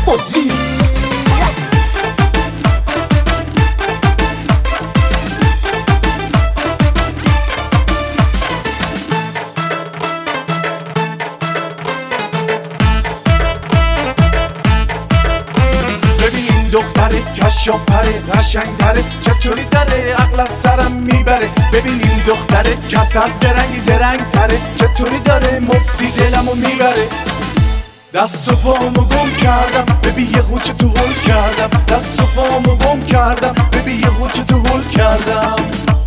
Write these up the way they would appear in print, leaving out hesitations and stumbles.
بازی. دختره کشاف پره قشنگ تره چطوری داره عقل از سرم میبره. ببین این دختره کسر زرنگ تره چطوری داره مفتی دلمو میبره. دست و پامو گم کردم ببین یه خوچه تو هول کردم. دست و پامو گم کردم ببین یه خوچه تو هول کردم.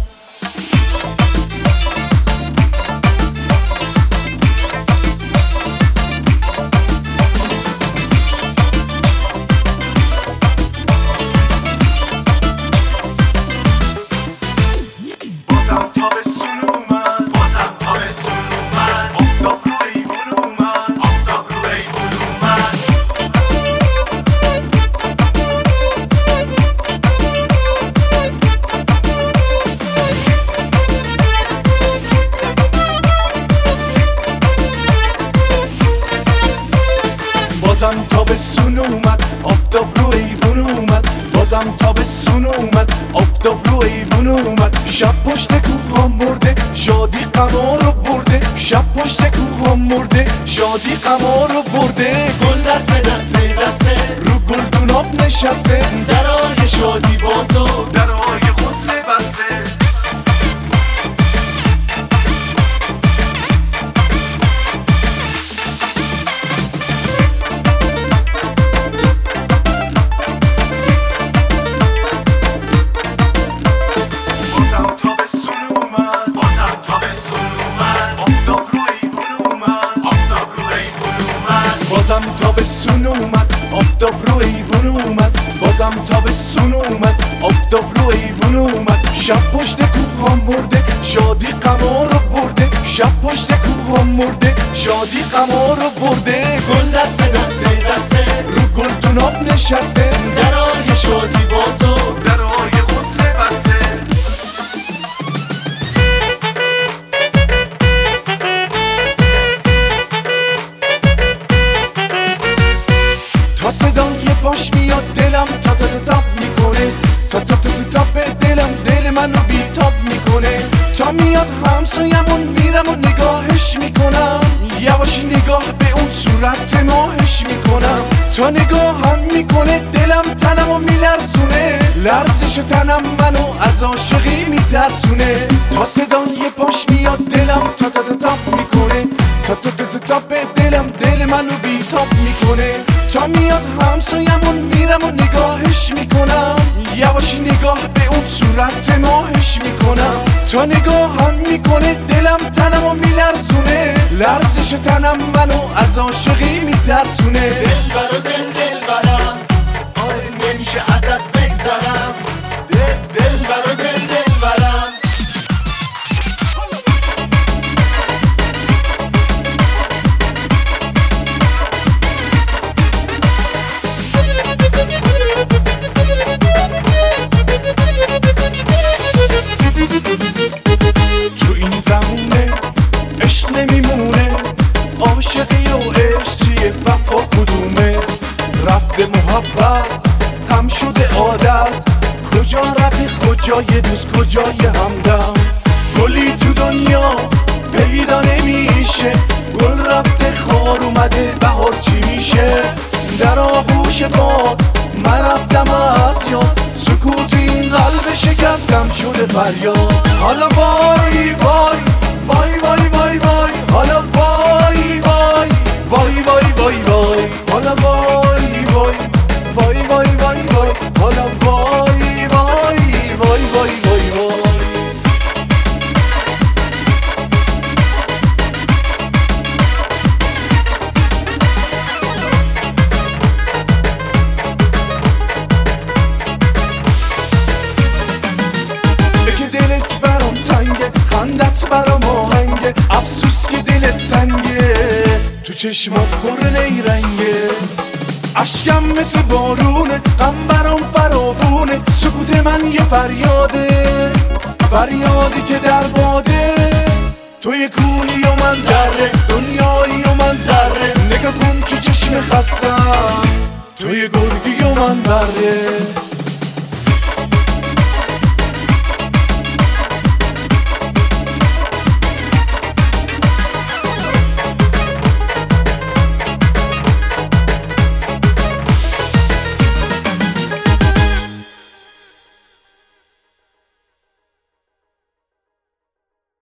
بازم تابستون اومد آفتاب رو ایوون اومد. بازم تابستون اومد آفتاب رو ایوون اومد. شب پشت کوه مرده شادی قمار رو برده. شب پشت کوه مرده شادی قمار رو برده. گل دسته دسته دسته رو گلدوناب نشسته. درای شادی بازو درای غصه بسته. بازم تابستون اومد آفتاب رو ایوون اومد. بازم تابستون اومد آفتاب رو ایوون اومد. شب پشت کوه مرده شادی قمار رو برده. شب پشت کوه مرده شادی قمار رو برده. گل دسته دسته دسته رو گلدوناب نشسته. درای شادی بازو درای غصه بسته. تا صدای پاش میاد دلم تا تا تا تاب میکنه. تا تا تا تاب دلم دل منو بیتاب میکنه. تا میاد همسایمون میرم و نگاهش میکنم. یواشی نگاه به اون صورت ماهش میکنم. تا نگاه هم میکنه دلم تنمو میلرزونه. لرزش تنم منو از عاشقی میترسونه. تا صدای پاش میاد دلم تا تا تا تاب میکنه. تا تا تا تاب دلم دل منو بیتاب میکنه. تا میاد همسایمون میرم و نگاهش میکنم. یواشی نگاه به اون صورت ماهش میکنم. تا نگاه هم میکنه دلم تنمو میلرزونه. لرزش تنم منو از عاشقی میترسونه. دل برا دل برم آره نمیشه ازت بگذرم. دل برا دل برم. تو این زمونه عشق نمیمونه. عاشقی و عشق چیه وفا کدومه. رفته محبت غم شده عادت. کجا رفیق کجای دوست کجای همدم. گلی تو دنیا پیدا نمیشه. گل رفته خار اومده بهار چی میشه. در آغوش باد من رفتم از یاد. سکوت این قلب شکستم شده فریاد. حالا وای وای وای وای وای وای. حالا وای وای وای وای وای وای. حالا وای وای وای وای وای وای. حالا وای وای وای وای وای وای. خندت برام آهنگه افسوس که دلت سنگه. تو چشمات پر نیرنگه اشکم مثل بارونه. غم برام فراوونه. سکوت من یه فریاده. فریادی که در باده. توی کوهی و من دره دنیایی و من ذره. نگاه کن تو چشم خستم توی من بره.